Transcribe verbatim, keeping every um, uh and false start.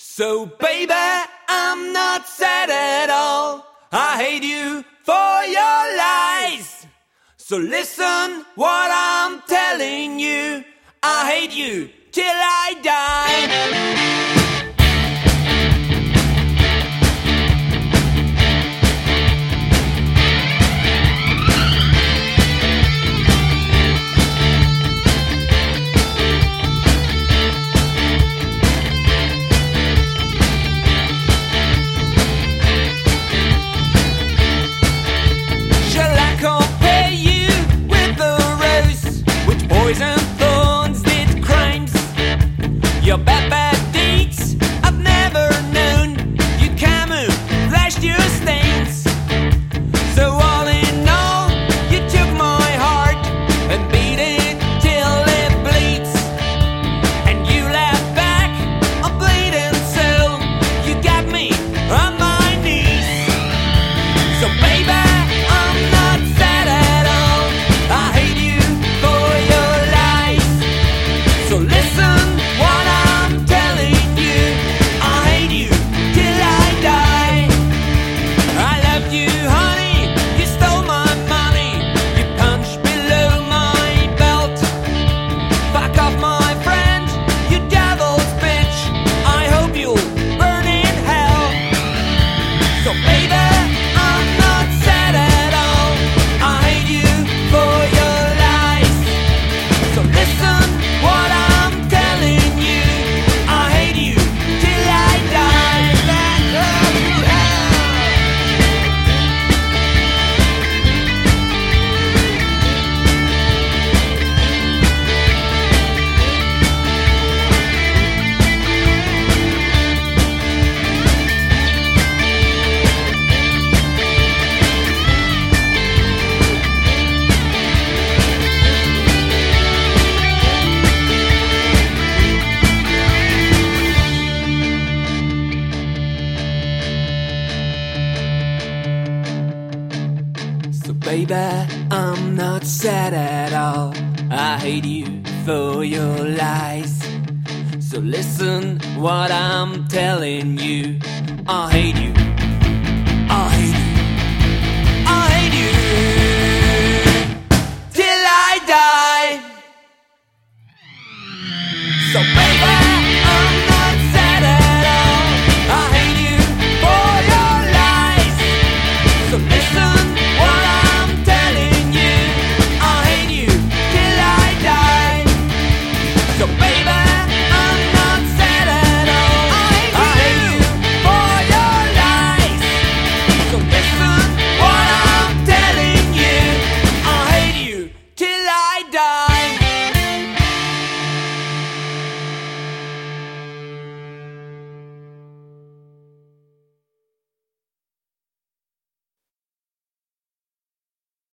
So baby, I'm not sad at all. I hate you for your lies. So listen what I'm telling you. I hate you till I die. Poison thorns did crimes. Your bad, bad deeds I've never known. You camouflaged your stains. So all in all, you took my heart and beat it till it bleeds. And you laughed back, a bleeding soul. You got me on my knees. So baby, I'm not sad at all. I hate you for your So listen what I'm telling you. I hate you till I die. I loved you, honey. You stole my money. You punched below my belt. Fuck off, my friend. You devil's bitch. I hope you'll burn in hell. So baby, I'm not sad at all. I hate you for your lies. So listen what I Baby, I'm not sad at all. I hate you for your lies. So listen what I'm telling you. I hate you